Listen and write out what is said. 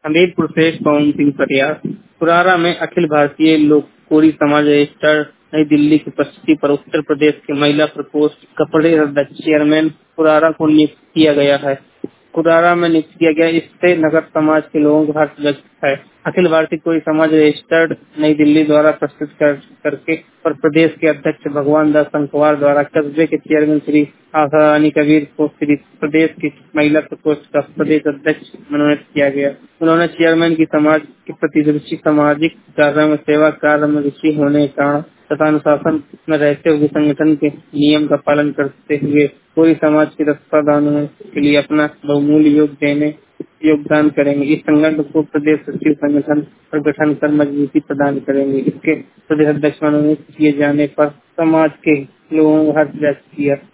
हमीरपुर से पवन सिंह परियार। कुरारा में अखिल भारतीय लोक कोरी समाज रजिस्ट्रार नई दिल्ली की उपस्थिति पर उत्तर प्रदेश के महिला प्रकोष्ठ का प्रदेश अध्यक्ष चेयरमैन कुरारा को नियुक्त किया गया है। कुरारा में नियुक्त किया गया, इससे नगर समाज के लोगों को हर्ष व्यक्त है। अखिल भारतीय कोई समाज रजिस्टर्ड नई दिल्ली द्वारा प्रस्तुत करके और प्रदेश के अध्यक्ष भगवान दास संकवार द्वारा कस्बे के चेयरमैन श्री आशा रानी कबीर को श्री प्रदेश की महिला प्रकोष्ठ का प्रदेश अध्यक्ष मनोनीत किया गया। उन्होंने चेयरमैन की समाज के प्रति रुचि, सामाजिक कार्यों में सेवा कार्य में रुचि होने के कारण तथा अनुशासन में रहते हुए संगठन के नियम का पालन करते हुए पूरी समाज की रक्षा दानों के लिए अपना बहुमूल्य योगदान करेंगे। इस संगठन को प्रदेश सचिव संगठन पर गठन कर मजबूती प्रदान करेंगे। इसके प्रदेश अध्यक्ष मनोनीत किए जाने पर समाज के लोगों ने हर्ष व्यक्त किया।